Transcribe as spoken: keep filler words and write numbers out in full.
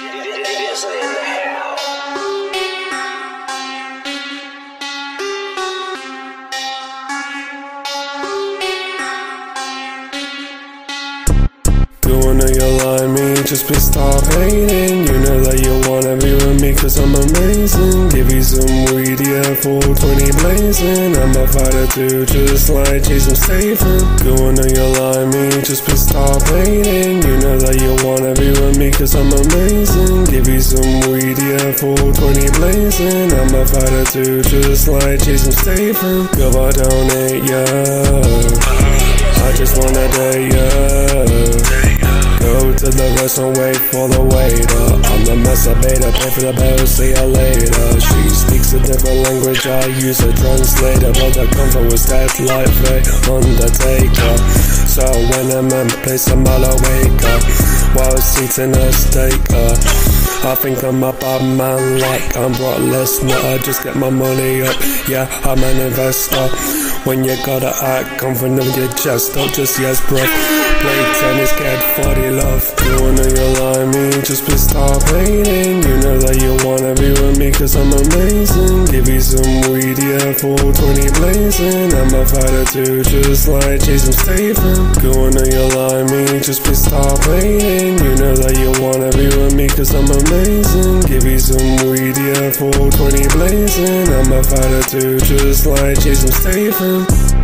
Going on your line, me just be stop hating. You know that you wanna be with me cause I'm amazing. Give you some weed, yeah, four twenty blazing. I'm a fighter too, just like Jason Statham. Going on your line, me just be stop hating. You know that you wanna be with me cause I'm amazing. Give you some weed, yeah, four twenty blazing. I'm a fighter too, just like Jason Statham. Go I donate, yeah. I just wanna date, yeah. Go to the restaurant, wait for the waiter. I'm the masturbator, pay for the bill, see you later. She speaks a different language, I use a translator. But the comfort was that like the Undertaker. So when I'm in place, I'm all awake up while eating a steak. uh, I think I'm a bad man like I'm Brock Lesnar. I just get my money up, yeah, I'm an investor. When you gotta act confident with your chest, don't just yes bro. Play tennis, get forty love. You wanna your line, me just be stop hating. You know that you wanna be with me cause I'm amazing. Give you some weed, yeah, four twenty blazing. I'm a fighter too, just like Jason Statham. Go on your line, me just be stop hating. You know that you wanna be with me cause I'm amazing. Give you some weed, yeah, four twenty blazing. I'm a fighter too, just like Jason Statham.